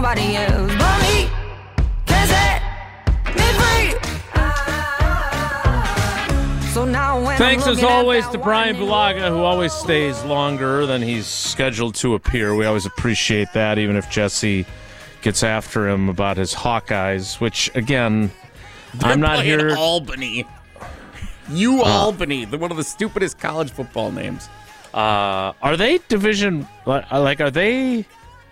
nobody else but me can set me free. So now when Thanks I'm as looking at always that to Brian winding Bulaga, who always stays longer than he's scheduled to appear. We always appreciate that, even if Jesse gets after him about his Hawkeyes, which, again, They're I'm not playing here. Albany. Albany, one of the stupidest college football names. Are they division, like, are they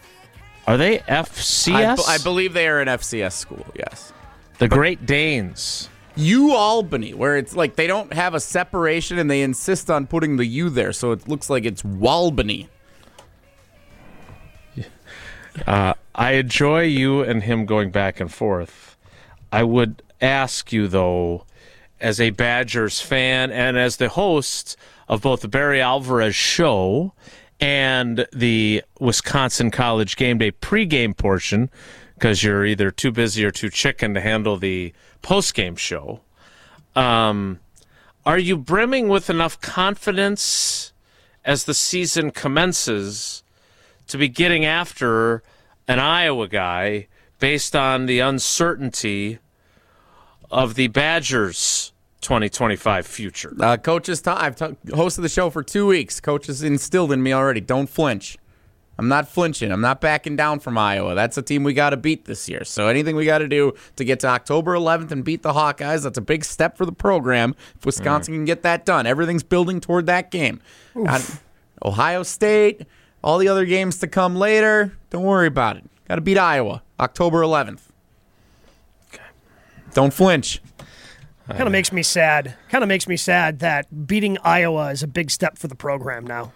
FCS? I believe they are an FCS school, yes. The Great Danes. Albany, where it's like they don't have a separation and they insist on putting the U there, so it looks like it's Walbany. I enjoy you and him going back and forth. I would ask you, though, as a Badgers fan and as the host of both the Barry Alvarez show and the Wisconsin College Game Day pregame portion, because you're either too busy or too chicken to handle the postgame show, are you brimming with enough confidence as the season commences to be getting after an Iowa guy based on the uncertainty of the Badgers' 2025 future? Coach I've hosted the show for 2 weeks. Coach has instilled in me already. Don't flinch. I'm not flinching. I'm not backing down from Iowa. That's a team we got to beat this year. So anything we got to do to get to October 11th and beat the Hawkeyes, that's a big step for the program. If Wisconsin can get that done, everything's building toward that game. Ohio State, all the other games to come later, don't worry about it. Got to beat Iowa, October 11th. Okay. Don't flinch. Kind of makes me sad. Kind of makes me sad that beating Iowa is a big step for the program now.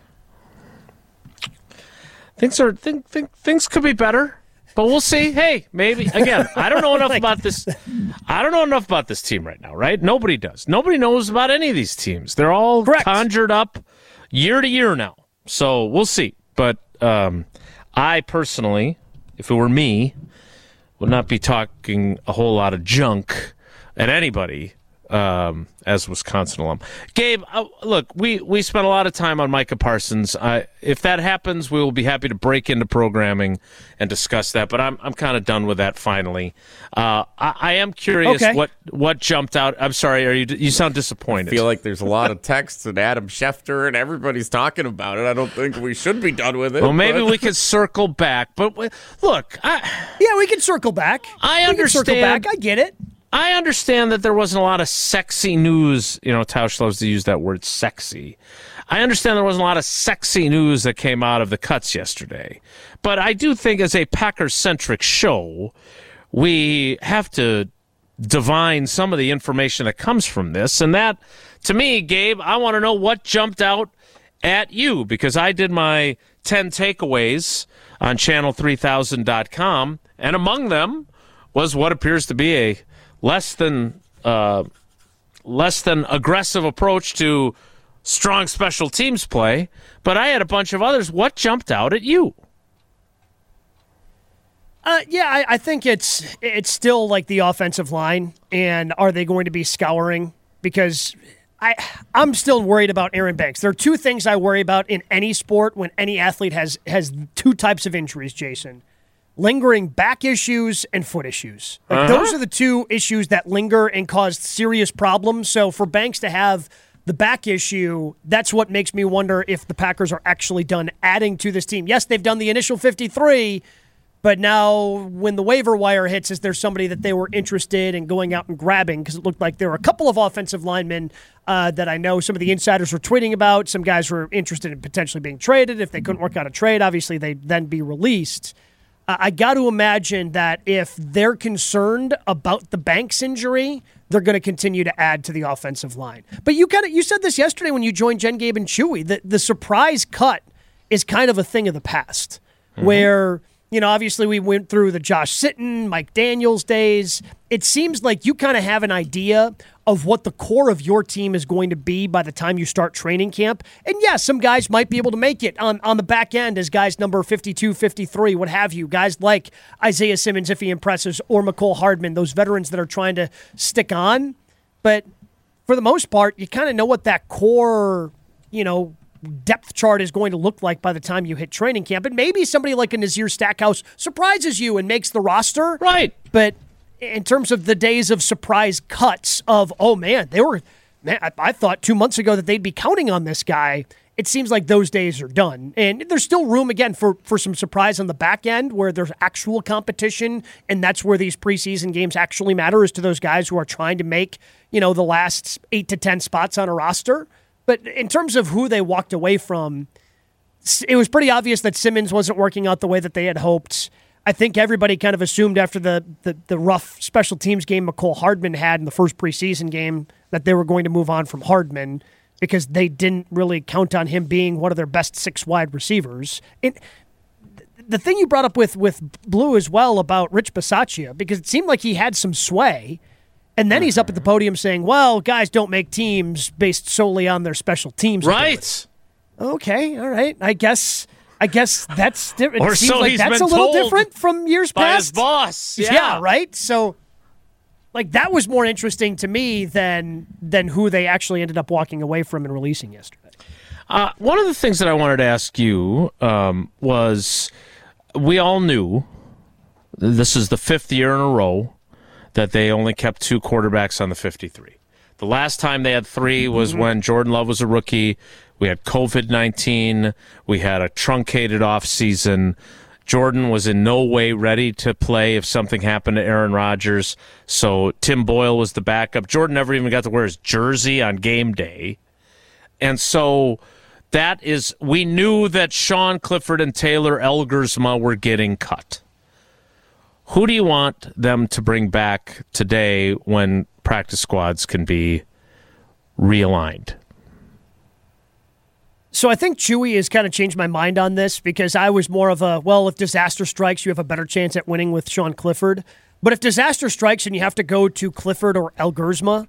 Things could be better, but we'll see. Hey, maybe again. I don't know enough about this. I don't know enough about this team right now. Right? Nobody does. Nobody knows about any of these teams. They're all conjured up year to year now. So we'll see. But I personally, if it were me, would not be talking a whole lot of junk at anybody. As Wisconsin alum. Gabe, look, we spent a lot of time on Micah Parsons. If that happens, we will be happy to break into programming and discuss that, but I'm kind of done with that finally. I am curious what jumped out. I'm sorry, you sound disappointed. I feel like there's a lot of texts and Adam Schefter and everybody's talking about it. I don't think we should be done with it. Well, maybe we could circle back, but look. Yeah, we can circle back. I understand. Circle back. I get it. I understand that there wasn't a lot of sexy news. You know, Tausch loves to use that word sexy. I understand there wasn't a lot of sexy news that came out of the cuts yesterday. But I do think as a Packers-centric show, we have to divine some of the information that comes from this. And that, to me, Gabe, I want to know what jumped out at you, because I did my 10 takeaways on channel3000.com, and among them was what appears to be a less than aggressive approach to strong special teams play, but I had a bunch of others. What jumped out at you? I think it's still like the offensive line, and are they going to be scouring? Because I'm still worried about Aaron Banks. There are two things I worry about in any sport when any athlete has two types of injuries, Jason. Lingering back issues and foot issues. Those are the two issues that linger and cause serious problems. So for Banks to have the back issue, that's what makes me wonder if the Packers are actually done adding to this team. Yes, they've done the initial 53, but now when the waiver wire hits, is there somebody that they were interested in going out and grabbing? Because it looked like there were a couple of offensive linemen that I know some of the insiders were tweeting about. Some guys were interested in potentially being traded. If they couldn't work out a trade, obviously they'd then be released. I got to imagine that if they're concerned about the Banks injury, they're going to continue to add to the offensive line. But you said this yesterday when you joined Jen, Gabe, and Chewy, that the surprise cut is kind of a thing of the past, where, you know, obviously we went through the Josh Sitton, Mike Daniels days. It seems like you kind of have an idea of what the core of your team is going to be by the time you start training camp. And yes, some guys might be able to make it on the back end as guys number 52, 53, what have you. Guys like Isaiah Simmons, if he impresses, or McCole Hardman, those veterans that are trying to stick on. But for the most part, you kind of know what that core, you know, depth chart is going to look like by the time you hit training camp. And maybe somebody like a Nazir Stackhouse surprises you and makes the roster. Right. But in terms of the days of surprise cuts of, I thought 2 months ago that they'd be counting on this guy. It seems like those days are done. And there's still room, again, for some surprise on the back end where there's actual competition, and that's where these preseason games actually matter, is to those guys who are trying to make, the last 8 to 10 spots on a roster. But in terms of who they walked away from, it was pretty obvious that Simmons wasn't working out the way that they had hoped. I think everybody kind of assumed after the rough special teams game Mecole Hardman had in the first preseason game that they were going to move on from Hardman, because they didn't really count on him being one of their best 6 wide receivers. The thing you brought up with Blue as well about Rich Bisaccia, because it seemed like he had some sway, and then he's up at the podium saying, well, guys don't make teams based solely on their special teams. Right. Okay, all right. I guess that's different. Or it seems so like he's that's been a little told different from years by past. his boss. Yeah, right? So that was more interesting to me than who they actually ended up walking away from and releasing yesterday. One of the things that I wanted to ask you was, we all knew this is the 5th year in a row that they only kept 2 quarterbacks on the 53. The last time they had 3 was when Jordan Love was a rookie. We had COVID-19. We had a truncated offseason. Jordan was in no way ready to play if something happened to Aaron Rodgers, so Tim Boyle was the backup. Jordan never even got to wear his jersey on game day. And so we knew that Sean Clifford and Taylor Elgersma were getting cut. Who do you want them to bring back today when practice squads can be realigned? So I think Chewy has kind of changed my mind on this, because I was more of if disaster strikes, you have a better chance at winning with Sean Clifford. But if disaster strikes and you have to go to Clifford or Elgersma,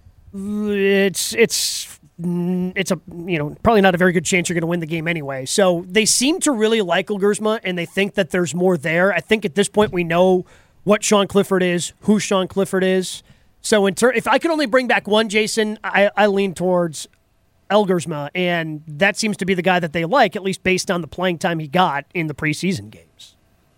it's probably not a very good chance you're going to win the game anyway. So they seem to really like Elgersma, and they think that there's more there. I think at this point we know what Sean Clifford is, who Sean Clifford is. So if I could only bring back one, Jason, I lean towards Elgersma, and that seems to be the guy that they like, at least based on the playing time he got in the preseason games.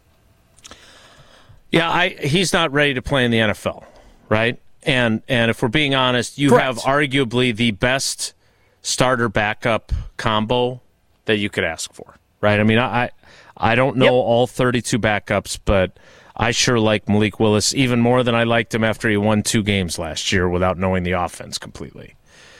Yeah, he's not ready to play in the NFL, right? And if we're being honest, you Correct. have arguably the best starter-backup combo that you could ask for, right? I mean, I don't know all 32 backups, but I sure like Malik Willis even more than I liked him after he won 2 games last year without knowing the offense completely.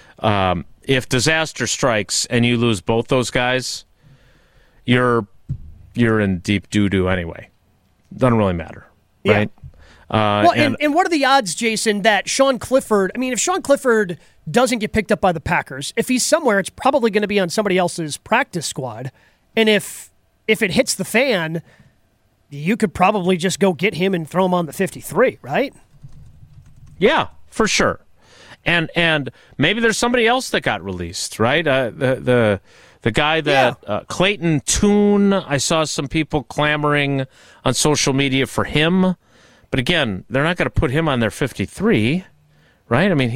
If disaster strikes and you lose both those guys, you're in deep doo-doo anyway. Doesn't really matter, right? And what are the odds, Jason, that Sean Clifford, if Sean Clifford doesn't get picked up by the Packers, if he's somewhere, it's probably going to be on somebody else's practice squad. And if it hits the fan, you could probably just go get him and throw him on the 53, right? Yeah, for sure. And maybe there's somebody else that got released, right? The guy that Clayton Tune, I saw some people clamoring on social media for him, but again, they're not going to put him on their 53, right? I mean,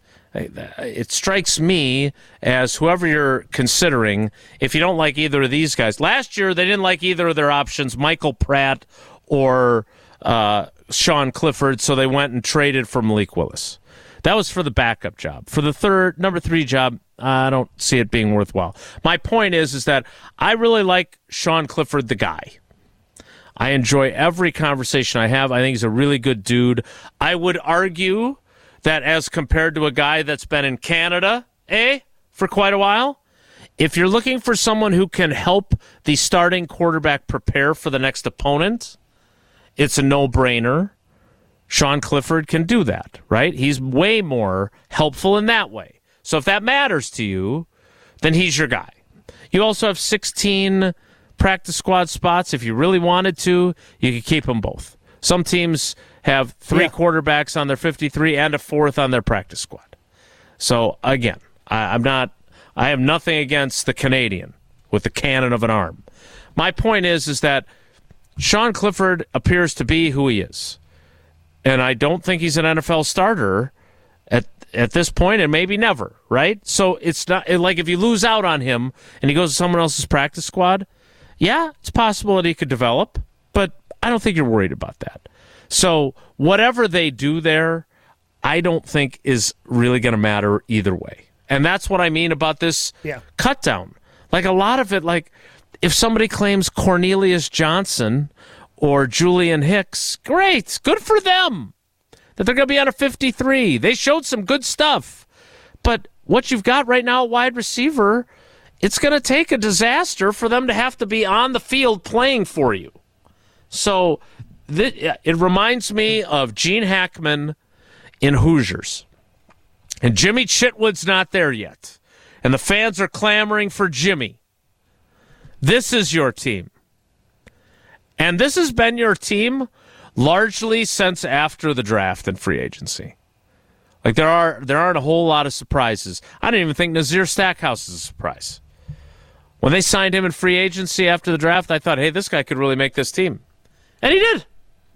it strikes me as whoever you're considering, if you don't like either of these guys. Last year, they didn't like either of their options, Michael Pratt or Sean Clifford, so they went and traded for Malik Willis. That was for the backup job. For the number 3 job, I don't see it being worthwhile. My point is that I really like Sean Clifford, the guy. I enjoy every conversation I have. I think he's a really good dude. I would argue that as compared to a guy that's been in Canada, for quite a while, if you're looking for someone who can help the starting quarterback prepare for the next opponent, it's a no-brainer. Sean Clifford can do that, right? He's way more helpful in that way. So if that matters to you, then he's your guy. You also have 16 practice squad spots. If you really wanted to, you could keep them both. Some teams have 3 quarterbacks on their 53 and a 4th on their practice squad. So again, I have nothing against the Canadian with the cannon of an arm. My point is that Sean Clifford appears to be who he is. And I don't think he's an NFL starter at this point and maybe never, right? So it's not like if you lose out on him and he goes to someone else's practice squad, yeah, it's possible that he could develop, but I don't think you're worried about that. So whatever they do there, I don't think is really going to matter either way. And that's what I mean about this cut down. Like a lot of it, like if somebody claims Cornelius Johnson or Julian Hicks, great, good for them that they're going to be on a 53. They showed some good stuff. But what you've got right now, wide receiver, it's going to take a disaster for them to have to be on the field playing for you. So it reminds me of Gene Hackman in Hoosiers. And Jimmy Chitwood's not there yet. And the fans are clamoring for Jimmy. This is your team. And this has been your team largely since after the draft and free agency. Like there aren't a whole lot of surprises. I don't even think Nazir Stackhouse is a surprise. When they signed him in free agency after the draft, I thought, hey, this guy could really make this team. And he did.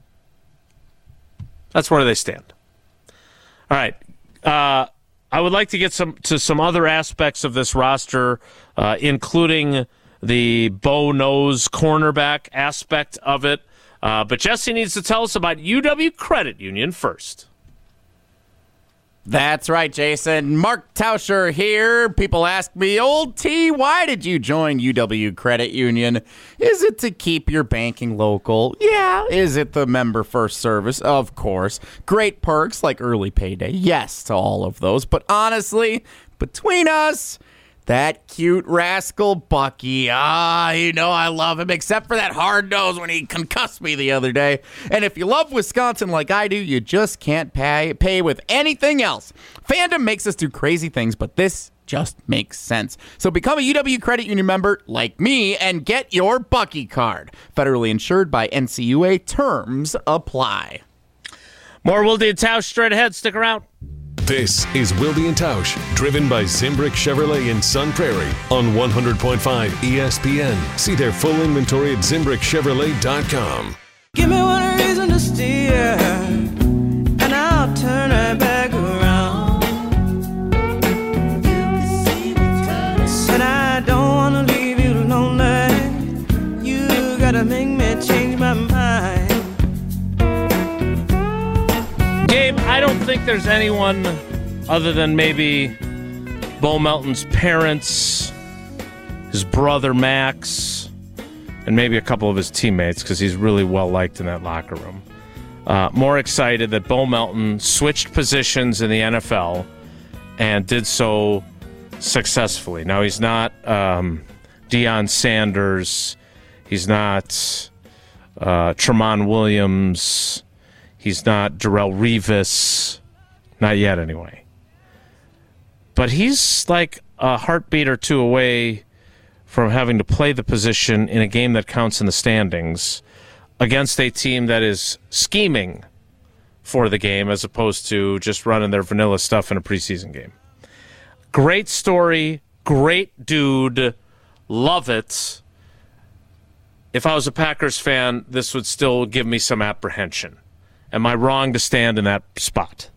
That's where they stand. All right. I would like to get to some other aspects of this roster, including the Bo Knows cornerback aspect of it. But Jesse needs to tell us about UW Credit Union first. That's right, Jason. Mark Tauscher here. People ask me, old T, why did you join UW Credit Union? Is it to keep your banking local? Yeah. Is it the member first service? Of course. Great perks like early payday? Yes to all of those. But honestly, between us, that cute rascal Bucky, you know I love him, except for that hard nose when he concussed me the other day. And if you love Wisconsin like I do, you just can't pay with anything else. Fandom makes us do crazy things, but this just makes sense. So become a UW Credit Union member like me and get your Bucky card. Federally insured by NCUA. Terms apply. More Wilde and Tausch straight ahead. Stick around. This is Wilde and Tausch, driven by Zimbrick Chevrolet in Sun Prairie on 100.5 ESPN. See their full inventory at ZimbrickChevrolet.com. Give me one reason to steer, and I'll turn right back around. And I don't want to leave you lonely. You gotta make me change my mind. Gabe, I don't think there's anyone other than maybe Bo Melton's parents, his brother Max, and maybe a couple of his teammates, because he's really well-liked in that locker room. More excited that Bo Melton switched positions in the NFL and did so successfully. Now, he's not Deion Sanders. He's not Tramon Williams. He's not Darrelle Revis. Not yet, anyway. But he's like a heartbeat or two away from having to play the position in a game that counts in the standings against a team that is scheming for the game as opposed to just running their vanilla stuff in a preseason game. Great story. Great dude. Love it. If I was a Packers fan, this would still give me some apprehension. Am I wrong to stand in that spot?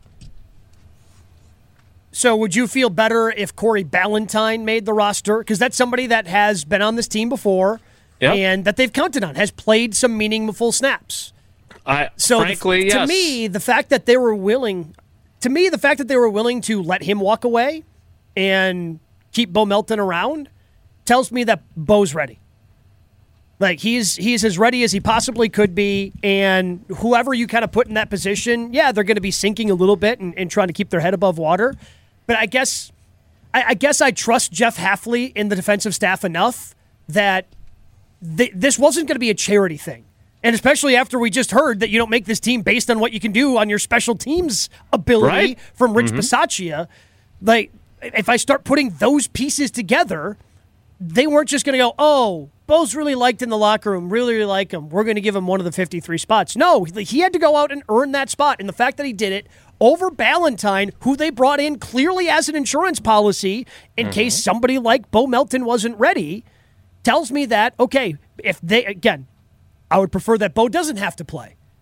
So would you feel better if Corey Ballentine made the roster? Because that's somebody that has been on this team before and that they've counted on, has played some meaningful snaps. Frankly, yes. To me, the fact that they were willing to let him walk away and keep Bo Melton around tells me that Bo's ready. Like, he's as ready as he possibly could be, and whoever you kind of put in that position, they're going to be sinking a little bit and trying to keep their head above water. But I guess I trust Jeff Hafley in the defensive staff enough that this wasn't going to be a charity thing. And especially after we just heard that you don't make this team based on what you can do on your special teams ability from Rich Bisaccia. Like, if I start putting those pieces together, they weren't just going to go, oh, Bo's really liked in the locker room, really, really like him. We're going to give him one of the 53 spots. No, he had to go out and earn that spot. And the fact that he did it over Ballentine, who they brought in clearly as an insurance policy in case somebody like Bo Melton wasn't ready, tells me that, okay, I would prefer that Bo doesn't have to play.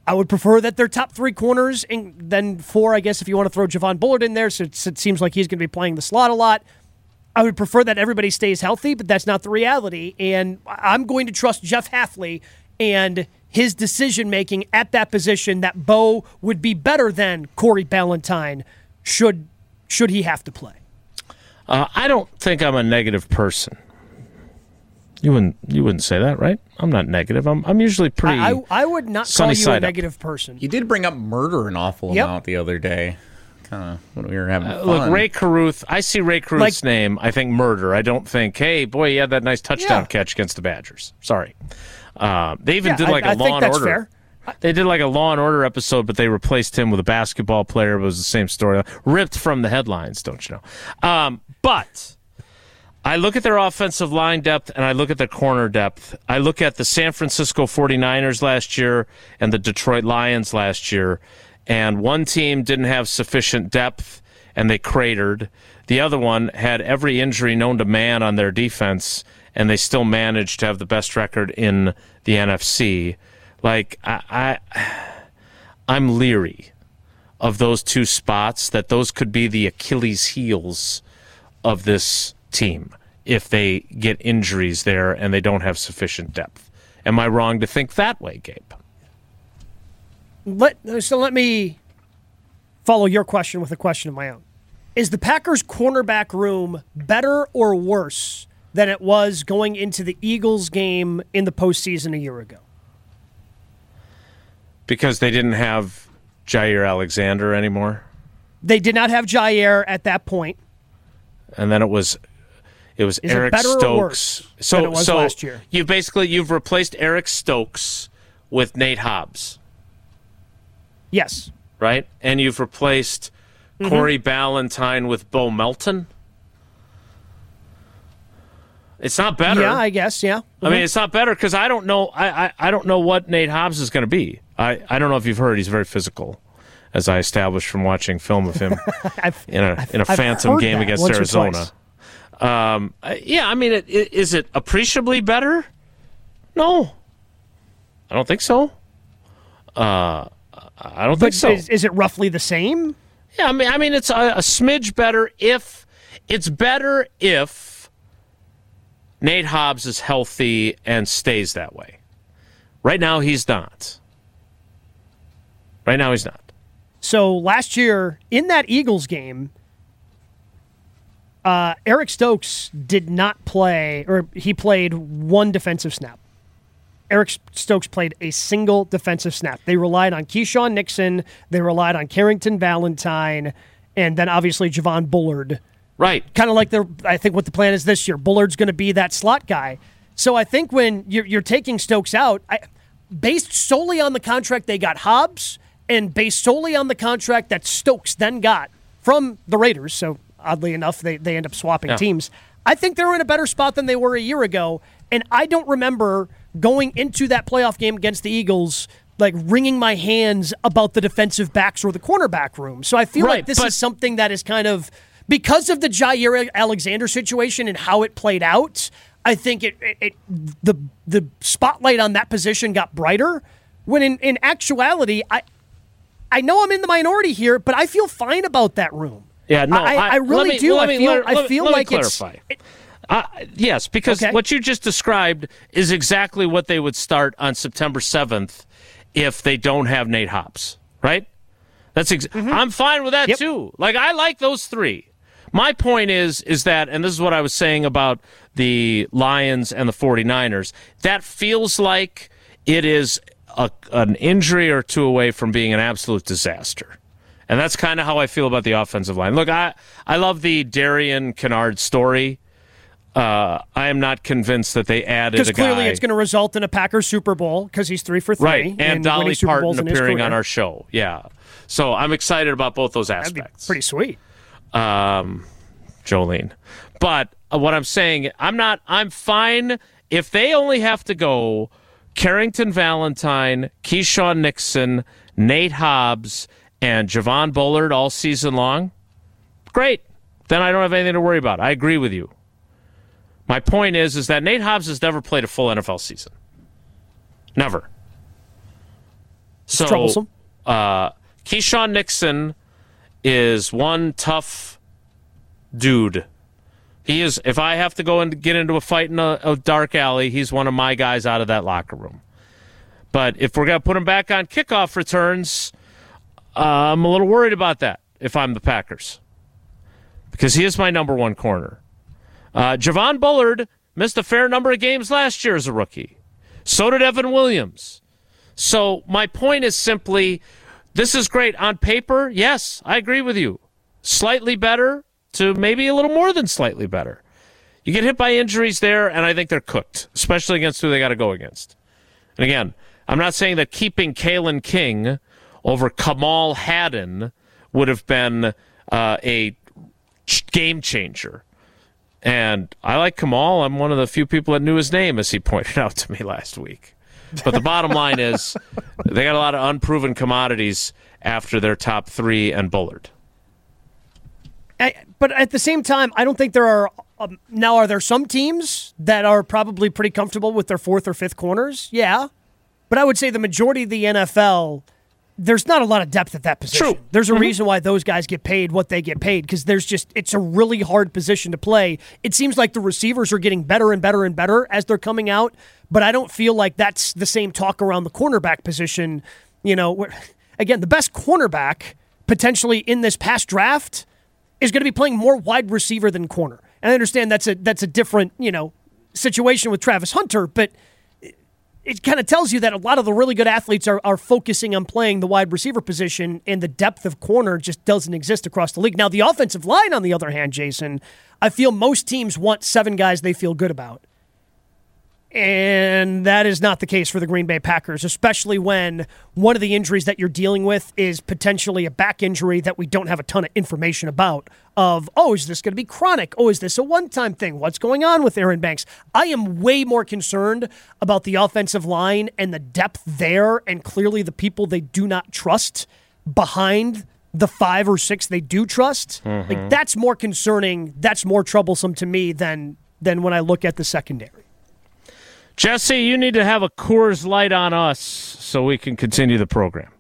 I would prefer that they're top 3 corners, and then 4, I guess, if you want to throw Javon Bullard in there, so it seems like he's going to be playing the slot a lot. I would prefer that everybody stays healthy, but that's not the reality. And I'm going to trust Jeff Hafley and his decision-making at that position that Bo would be better than Corey Ballantyne should he have to play. I don't think I'm a negative person. You wouldn't say that, right? I'm not negative. I'm usually pretty. I would not call you a negative person. You did bring up murder an awful amount the other day. Kind of when we were having fun. Look, Ray Caruth. I see Ray Caruth's name. I think murder. I don't think, hey, boy, he had that nice touchdown catch against the Badgers. Sorry. They even did like a Law and Order. Fair. They did like a Law and Order episode, but they replaced him with a basketball player. It was the same story, ripped from the headlines. Don't you know? But I look at their offensive line depth and I look at their corner depth. I look at the San Francisco 49ers last year and the Detroit Lions last year. And one team didn't have sufficient depth, and they cratered. The other one had every injury known to man on their defense, and they still managed to have the best record in the NFC. Like, I'm leery of those 2 spots, that those could be the Achilles heels of this team if they get injuries there and they don't have sufficient depth. Am I wrong to think that way, Gabe? Let me follow your question with a question of my own. Is the Packers' cornerback room better or worse than it was going into the Eagles game in the postseason a year ago? Because they didn't have Jair Alexander anymore? They did not have Jair at that point. And then it was Eric Stokes. Than it was last year? You've replaced Eric Stokes with Nate Hobbs. Yes. Right? And you've replaced Corey Ballantyne with Bo Melton? It's not better. Yeah, I guess, yeah. I mean, it's not better because I don't know I don't know what Nate Hobbs is going to be. I don't know if you've heard, he's very physical, as I established from watching film of him in a phantom game against Arizona. Yeah, I mean, is it appreciably better? No. I don't think so. I don't think so. Is it roughly the same? Yeah, I mean, it's a smidge better if Nate Hobbs is healthy and stays that way. Right now, he's not. So last year in that Eagles game, Eric Stokes did not play, or he played 1 defensive snap. Eric Stokes played a single defensive snap. They relied on Keyshawn Nixon. They relied on Carrington Valentine, and then obviously Javon Bullard. Right. Kind of like I think what the plan is this year. Bullard's going to be that slot guy. So I think when you're taking Stokes out, based solely on the contract they got Hobbs, and based solely on the contract that Stokes then got from the Raiders, so oddly enough, they end up swapping teams. I think they're in a better spot than they were a year ago, and I don't remember going into that playoff game against the Eagles like wringing my hands about the defensive backs or the cornerback room. So I feel like this is something that is kind of, because of the Jair Alexander situation and how it played out, I think the spotlight on that position got brighter, when in actuality, I know I'm in the minority here, but I feel fine about that room. Yeah, no, I really do. I feel like clarify. Yes, because what you just described is exactly what they would start on September 7th if they don't have Nate Hobbs, right? That's I'm fine with that too. Like, I like those 3. My point is that, and this is what I was saying about the Lions and the 49ers, that feels like it is an injury or 2 away from being an absolute disaster. And that's kind of how I feel about the offensive line. Look, I love the Darian Kennard story. I am not convinced that they added a guy. Because clearly it's going to result in a Packers Super Bowl because he's 3 for 3. Right, and Dolly Parton appearing on our show. Yeah. So I'm excited about both those aspects. That'd be pretty sweet. Jolene. But what I'm saying, I'm fine if they only have to go Carrington Valentine, Keyshawn Nixon, Nate Hobbs, and Javon Bullard all season long. Great. Then I don't have anything to worry about. I agree with you. My point is that Nate Hobbs has never played a full NFL season. Never. So, troublesome. Keyshawn Nixon is one tough dude. He is. If I have to go and get into a fight in a dark alley, he's one of my guys out of that locker room. But if we're going to put him back on kickoff returns, I'm a little worried about that if I'm the Packers. Because he is my number one corner. Javon Bullard missed a fair number of games last year as a rookie. So did Evan Williams. So my point is simply, this is great. On paper, yes, I agree with you. Slightly better to maybe a little more than slightly better. You get hit by injuries there, and I think they're cooked, especially against who they got to go against. And again, I'm not saying that keeping Kalen King over Kamal Haddon would have been a game changer. And I like Kamal. I'm one of the few people that knew his name, as he pointed out to me last week. But the bottom line is they got a lot of unproven commodities after their top three and Bullard. But at the same time, I don't think there are now. Are there some teams that are probably pretty comfortable with their fourth or fifth corners? Yeah, but I would say the majority of the NFL, there's not a lot of depth at that position. True. There's a reason why those guys get paid what they get paid, because it's a really hard position to play. It seems like the receivers are getting better and better and better as they're coming out, but I don't feel like that's the same talk around the cornerback position. Again, the best cornerback potentially in this past draft is going to be playing more wide receiver than corner. And I understand that's a different, situation with Travis Hunter, but it kind of tells you that a lot of the really good athletes are focusing on playing the wide receiver position, and the depth of corner just doesn't exist across the league. Now, the offensive line, on the other hand, Jason, I feel most teams want 7 guys they feel good about. And that is not the case for the Green Bay Packers, especially when one of the injuries that you're dealing with is potentially a back injury that we don't have a ton of information about. Is this going to be chronic? Is this a one-time thing? What's going on with Aaron Banks? I am way more concerned about the offensive line and the depth there, and clearly the people they do not trust behind the 5 or 6 they do trust. Mm-hmm. Like, that's more concerning. That's more troublesome to me than when I look at the secondary. Jesse, you need to have a Coors Light on us so we can continue the program.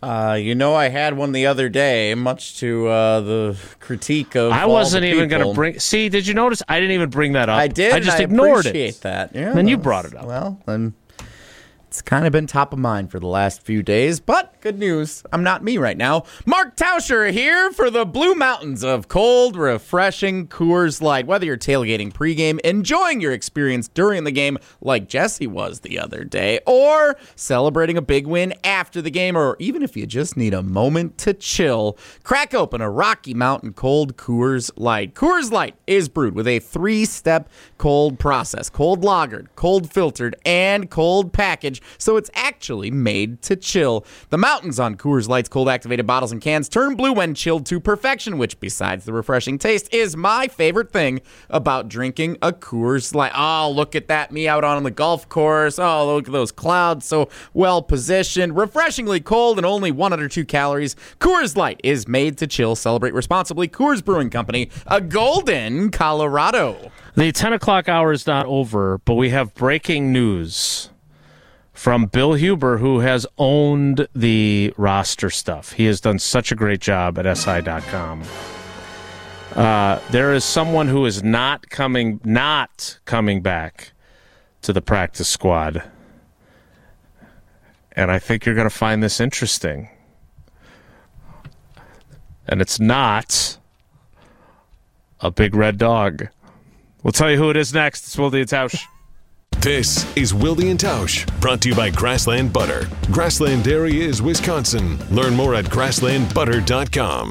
I had one the other day, much to the critique of I wasn't all the even going to people. bring... See, did you notice? I didn't even bring that up. I did. I just I ignored appreciate it. that. Yeah, Then you brought it up. Well, then it's kind of been top of mind for the last few days, but good news. I'm not me right now. Mark Tauscher here for the Blue Mountains of cold, refreshing Coors Light. Whether you're tailgating pregame, enjoying your experience during the game like Jesse was the other day, or celebrating a big win after the game, or even if you just need a moment to chill, crack open a Rocky Mountain cold Coors Light. Coors Light is brewed with a 3-step cold process: cold lagered, cold filtered, and cold packaged, so it's actually made to chill. The mountains on Coors Light's cold activated bottles and cans turn blue when chilled to perfection, which, besides the refreshing taste, is my favorite thing about drinking a Coors Light. Oh, look at that, me out on the golf course. Oh, look at those clouds, so well positioned. Refreshingly cold and only 102 calories. Coors Light is made to chill. Celebrate responsibly. Coors Brewing Company, a Golden, Colorado. The 10 o'clock hour is not over, but we have breaking news from Bill Huber, who has owned the roster stuff. He has done such a great job at SI.com. There is someone who is not coming back to the practice squad. And I think you're going to find this interesting. And it's not a big red dog. We'll tell you who it is next. It's Wilde and Tausch. This is Wilde and Tausch, brought to you by Grassland Butter. Grassland Dairy is Wisconsin. Learn more at grasslandbutter.com.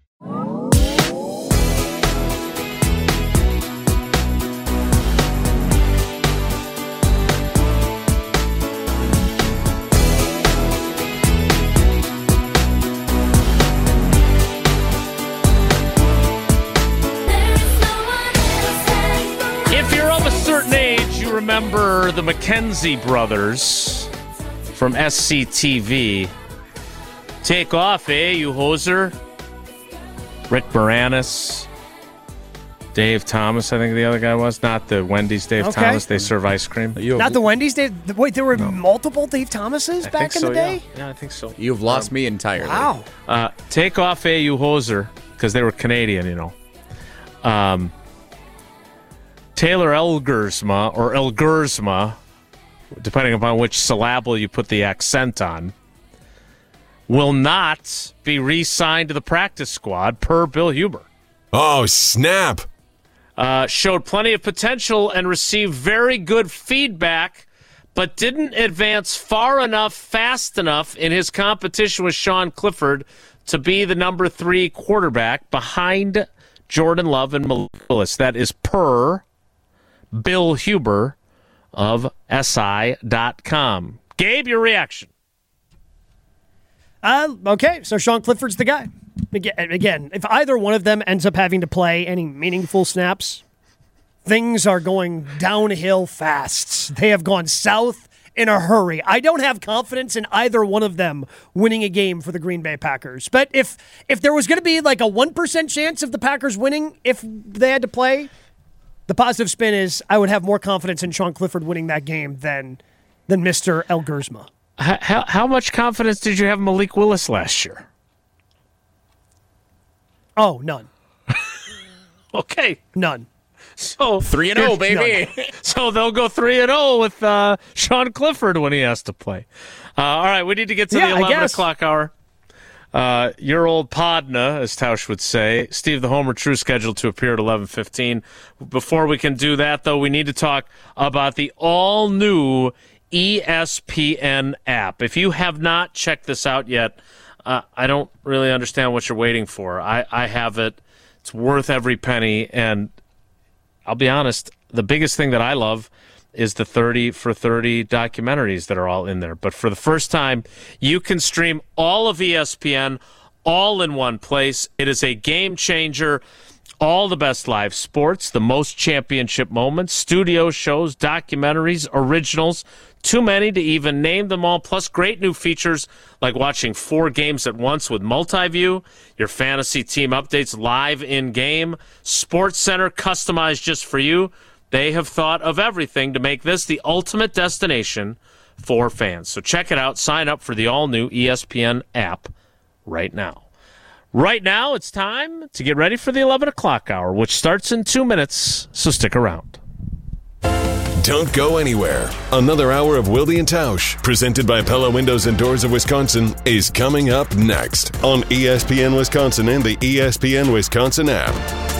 Remember the McKenzie brothers from SCTV. Take off, you hoser? Rick Moranis, Dave Thomas, I think the other guy was. Not the Wendy's Dave Thomas. They serve ice cream. Not the Wendy's Dave. Wait, there were multiple Dave Thomases back in the day? Yeah, I think so. You've lost me entirely. Wow. Take off A.U. Hoser, because they were Canadian, you know. Taylor Elgersma, or Elgersma, depending upon which syllable you put the accent on, will not be re-signed to the practice squad per Bill Huber. Oh, snap. Showed plenty of potential and received very good feedback, but didn't advance far enough, fast enough in his competition with Sean Clifford to be the number 3 quarterback behind Jordan Love and Malik Willis. That is per Bill Huber of SI.com. Gabe, your reaction? Okay, so Sean Clifford's the guy. Again, if either one of them ends up having to play any meaningful snaps, things are going downhill fast. They have gone south in a hurry. I don't have confidence in either one of them winning a game for the Green Bay Packers. But if there was going to be like a 1% chance of the Packers winning if they had to play, the positive spin is I would have more confidence in Sean Clifford winning that game than Mr. Elgersma. How much confidence did you have in Malik Willis last year? Oh, none. Okay. None. So 3-0, baby. So they'll go 3-0 with Sean Clifford when he has to play. All right, we need to get to the 11 o'clock hour. Your old Podna, as Tausch would say. Steve the Homer True scheduled to appear at 11:15. Before we can do that, though, we need to talk about the all-new ESPN app. If you have not checked this out yet, I don't really understand what you're waiting for. I have it. It's worth every penny, and I'll be honest, the biggest thing that I love is the 30 for 30 documentaries that are all in there. But for the first time, you can stream all of ESPN all in one place. It is a game changer. All the best live sports, the most championship moments, studio shows, documentaries, originals, too many to even name them all, plus great new features like watching 4 games at once with multi-view, your fantasy team updates live in-game, Sports Center customized just for you. They have thought of everything to make this the ultimate destination for fans. So check it out. Sign up for the all-new ESPN app right now. Right now, it's time to get ready for the 11 o'clock hour, which starts in 2 minutes, so stick around. Don't go anywhere. Another hour of Wilde and Tausch, presented by Pella Windows and Doors of Wisconsin, is coming up next on ESPN Wisconsin and the ESPN Wisconsin app.